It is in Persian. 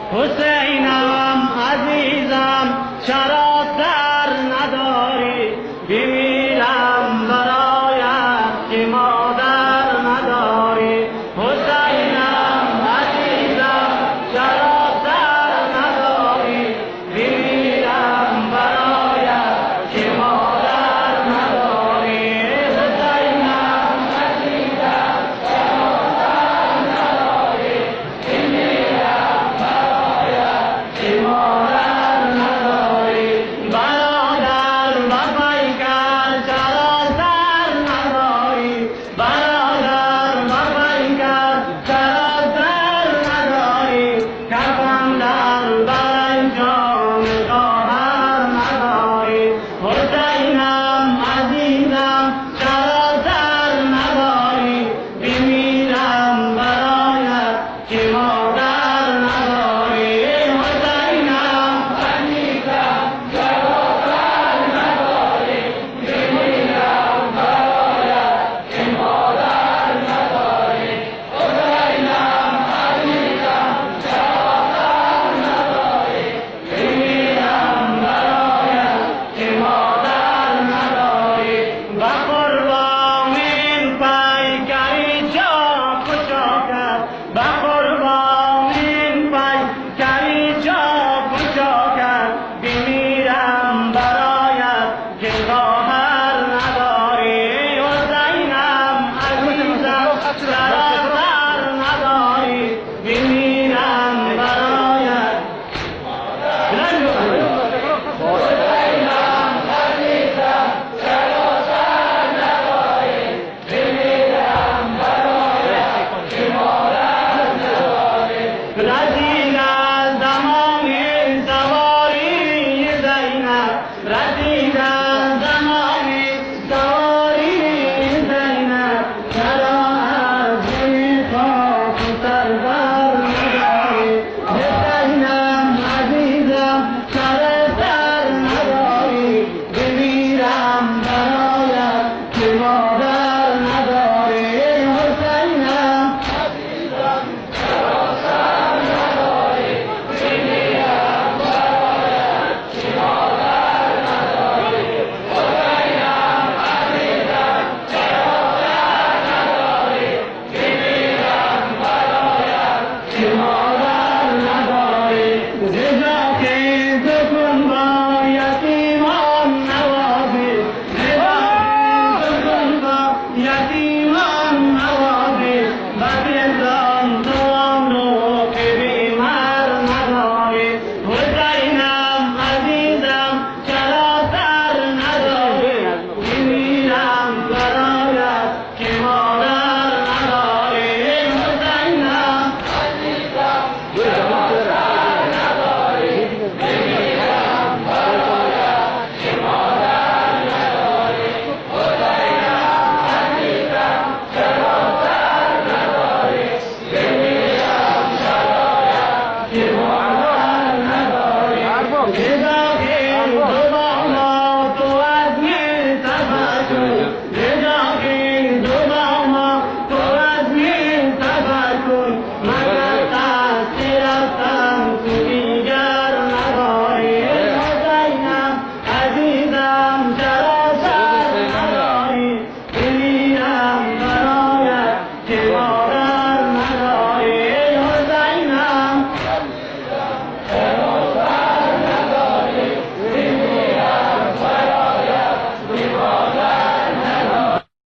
حسینم عزیزم چرا سر نداری بمیرم برایت که مادر نداری حسینم عزیزم چرا سر نداری بمیرم برایت که مادر نداری حسینم عزیزم چرا سر نداری بمیرم برایت که مادر نداری برادر وفای کرد چرا سر نداری برادر وفای کرد چرا سر نداری کفن در بر جان خواهر نداری حسینم عزیزم چرا سر نداری بمیرم برایت که مادر نداری حسینم عزیزم چرا سر نداری بمیرم برایت که مادر نداری حسینم عزیزم چرا سر نداری بمیرم برایت که مادر نداری و قربان این پیکری جا کجا کرد و قربان این پیکری جا کجا کرد بمیرم برایت که خواهر نداری حسینم عزیزم چرا سر نداری بمیرم برایت حسینم عزیزم چرا سر نداری بمیرم برایت که مادر نداری